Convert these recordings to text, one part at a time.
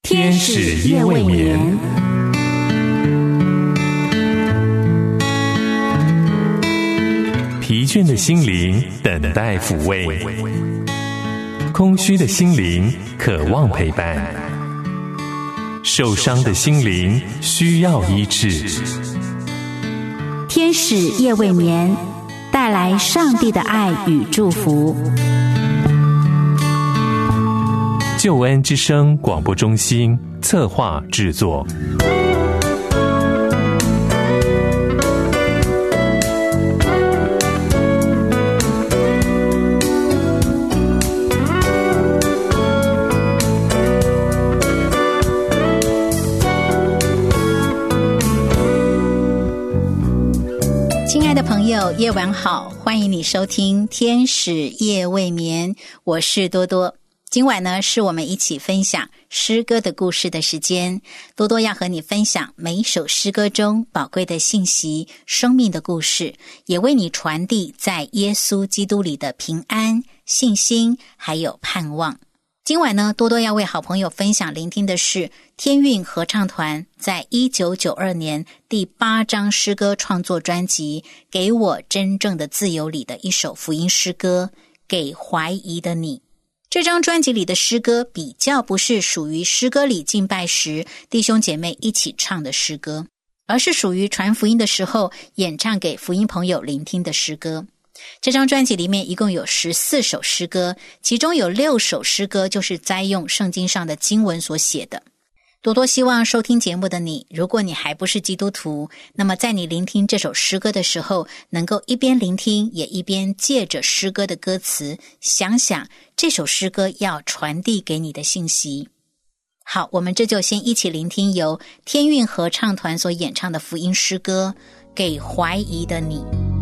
天使夜未眠，疲倦的心灵等待抚慰，空虚的心灵渴望陪伴，受伤的心灵需要医治。 天使夜未眠，带来上帝的爱与祝福。 救恩之声广播中心策划制作。 亲爱的朋友，夜晚好，欢迎你收听天使夜未眠，我是多多。今晚呢，是我们一起分享诗歌的故事的时间。多多要和你分享每一首诗歌中宝贵的信息、生命的故事，也为你传递在耶稣基督里的平安、信心还有盼望。今晚呢，多多要为好朋友分享聆听的是天韵合唱团在1992年第8张诗歌创作专辑《给我真正的自由》里的一首福音诗歌《给怀疑的你》。这张专辑里的诗歌比较不是属于诗歌里敬拜时弟兄姐妹一起唱的诗歌，而是属于传福音的时候演唱给福音朋友聆听的诗歌。这张专辑里面一共有14首诗歌，其中有6首诗歌就是摘用圣经上的经文所写的。多多希望收听节目的你，如果你还不是基督徒，那么在你聆听这首诗歌的时候，能够一边聆听，也一边借着诗歌的歌词，想想这首诗歌要传递给你的信息。好，我们这就先一起聆听由天韵合唱团所演唱的福音诗歌《给怀疑的你》。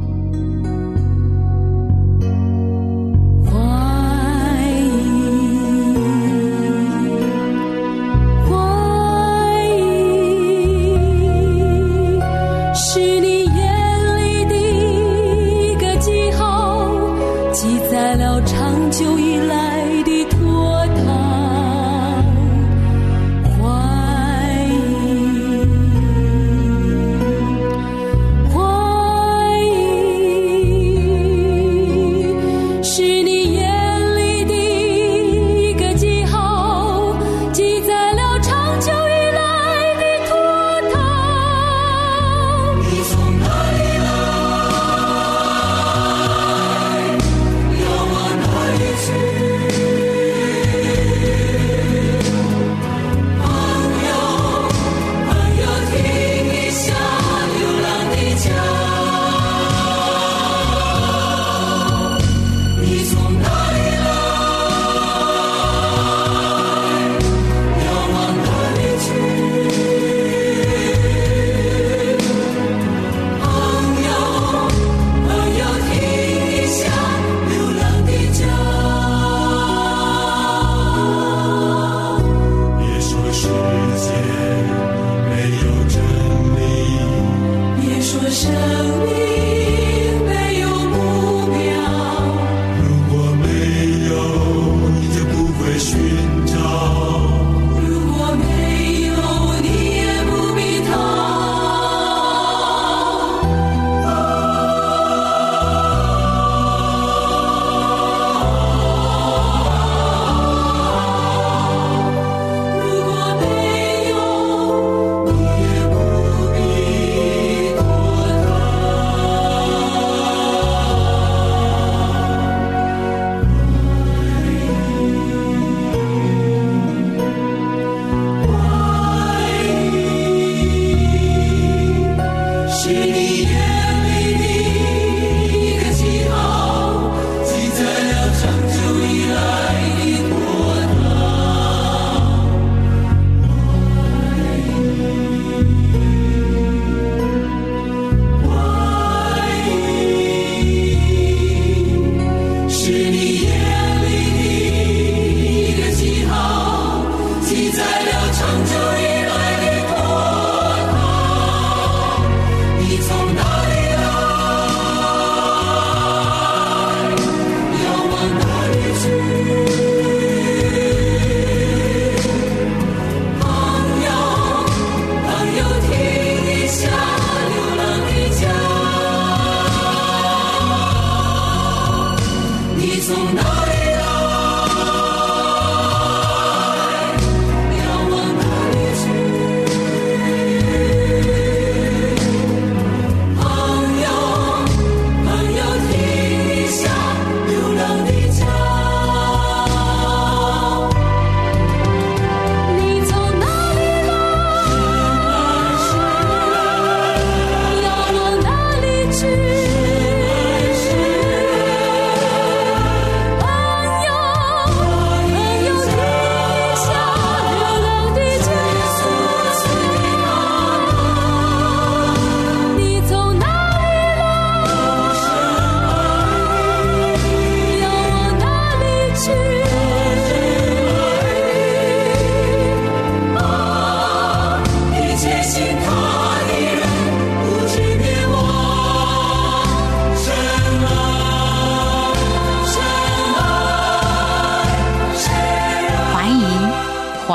是你眼里的一个记号，记载了长久以来的拖沓。怀疑，是你眼里的一个记号，记载了长久以来的拖沓。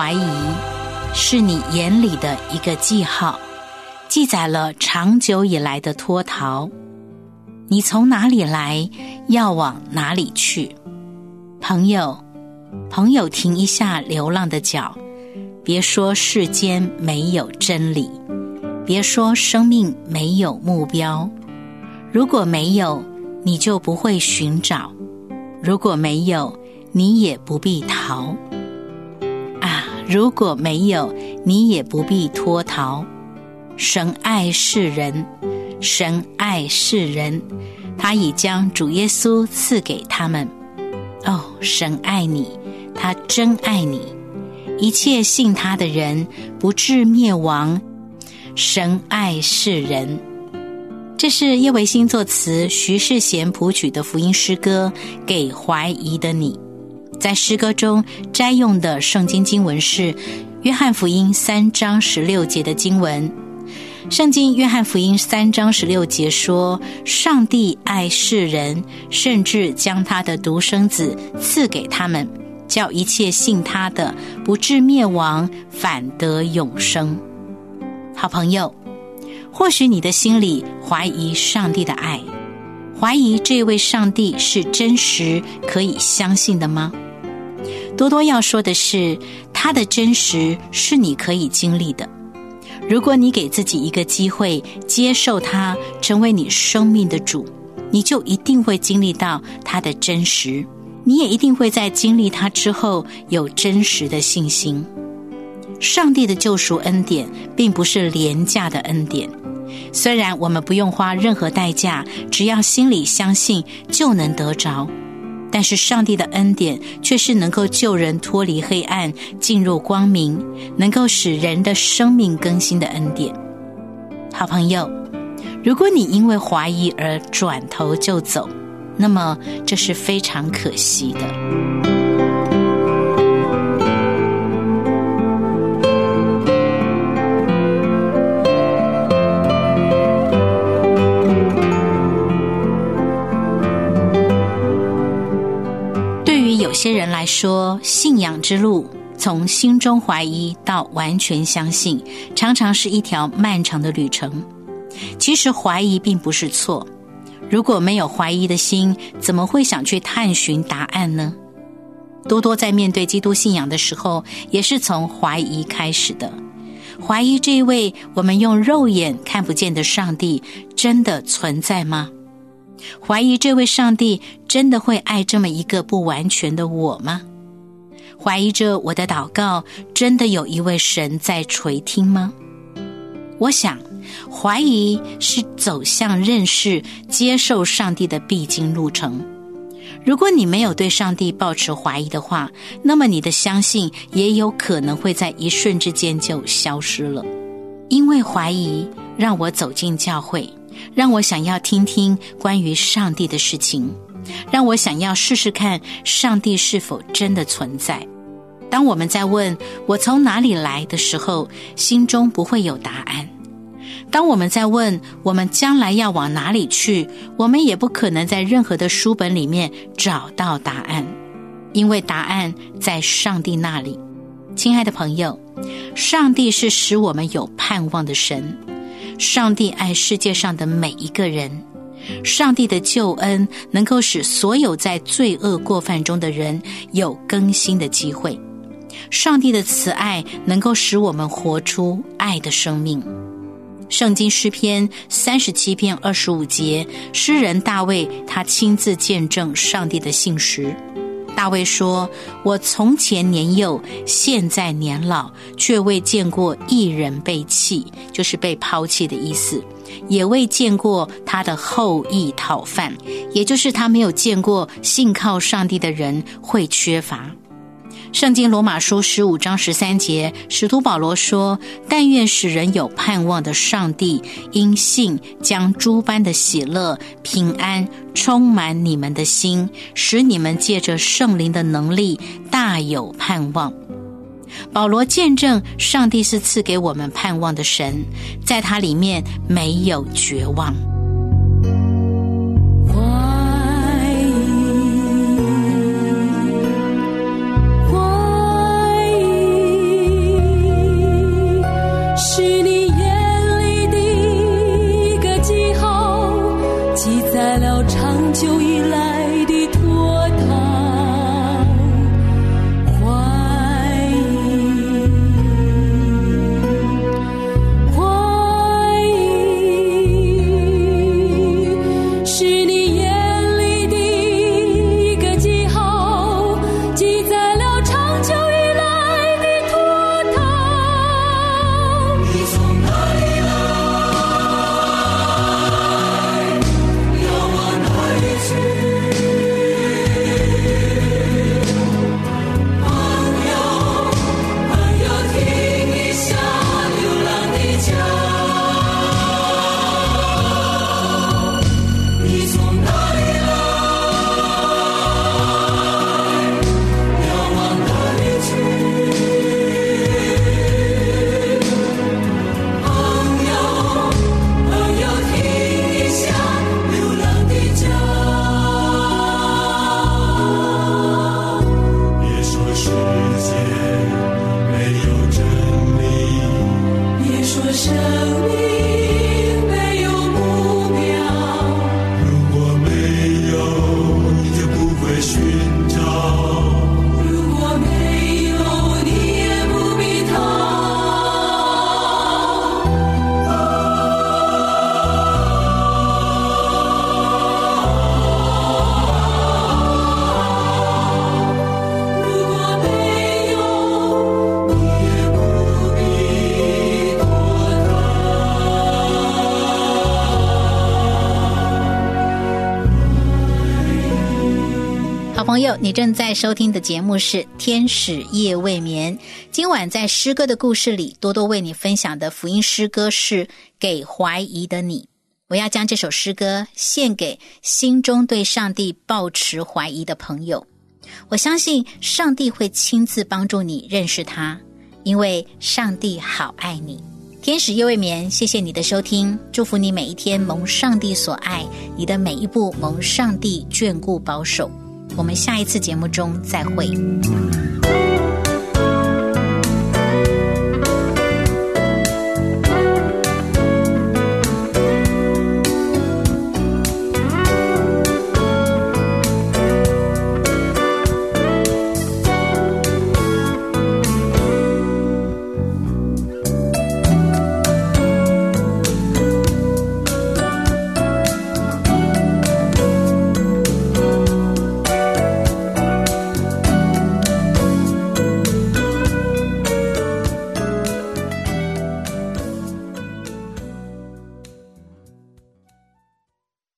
怀疑是你眼里的一个记号，记载了长久以来的脱逃。你从哪里来，要往哪里去？朋友，停一下流浪的脚，别说世间没有真理，别说生命没有目标。如果没有，你就不会寻找；如果没有，你也不必逃。如果没有，你也不必脱逃。神爱世人，神爱世人，他已将主耶稣赐给他们。神爱你，他真爱你。一切信他的人不至灭亡，神爱世人。这是叶维新作词，徐世贤谱曲的福音诗歌《给怀疑的你》。在诗歌中摘用的圣经经文是约翰福音3章16节的经文。圣经约翰福音3章16节说，上帝爱世人，甚至将他的独生子赐给他们，叫一切信他的不至灭亡，反得永生。好朋友，或许你的心里怀疑上帝的爱，怀疑这位上帝是真实可以相信的吗？多多要说的是，他的真实是你可以经历的。如果你给自己一个机会，接受他成为你生命的主，你就一定会经历到他的真实，你也一定会在经历他之后有真实的信心。上帝的救赎恩典并不是廉价的恩典，虽然我们不用花任何代价，只要心里相信就能得着，但是上帝的恩典却是能够救人脱离黑暗，进入光明，能够使人的生命更新的恩典。好朋友，如果你因为怀疑而转头就走，那么这是非常可惜的。有些人来说，信仰之路从心中怀疑到完全相信，常常是一条漫长的旅程。其实怀疑并不是错，如果没有怀疑的心，怎么会想去探寻答案呢？多多在面对基督信仰的时候，也是从怀疑开始的。怀疑这一位我们用肉眼看不见的上帝真的存在吗？怀疑这位上帝真的会爱这么一个不完全的我吗？怀疑着我的祷告真的有一位神在垂听吗？我想，怀疑是走向认识、接受上帝的必经路程。如果你没有对上帝抱持怀疑的话，那么你的相信也有可能会在一瞬之间就消失了。因为怀疑，让我走进教会，让我想要听听关于上帝的事情，让我想要试试看上帝是否真的存在。当我们在问我从哪里来的时候，心中不会有答案。当我们在问我们将来要往哪里去，我们也不可能在任何的书本里面找到答案，因为答案在上帝那里。亲爱的朋友，上帝是使我们有盼望的神，上帝爱世界上的每一个人，上帝的救恩能够使所有在罪恶过犯中的人有更新的机会，上帝的慈爱能够使我们活出爱的生命。圣经诗篇37篇25节，诗人大卫他亲自见证上帝的信实。大卫说，我从前年幼，现在年老，却未见过一人被弃，就是被抛弃的意思，也未见过他的后裔讨饭，也就是他没有见过信靠上帝的人会缺乏。圣经罗马书15章13节，使徒保罗说，但愿使人有盼望的上帝，因信将诸般的喜乐、平安充满你们的心，使你们借着圣灵的能力大有盼望。保罗见证上帝是赐给我们盼望的神，在他里面没有绝望。 怀疑朋友，你正在收听的节目是天使夜未眠。今晚在诗歌的故事里，多多为你分享的福音诗歌是给怀疑的你。我要将这首诗歌献给心中对上帝抱持怀疑的朋友。我相信上帝会亲自帮助你认识他，因为上帝好爱你。天使夜未眠，谢谢你的收听，祝福你每一天蒙上帝所爱，你的每一步蒙上帝眷顾保守。我们下一次节目中再会。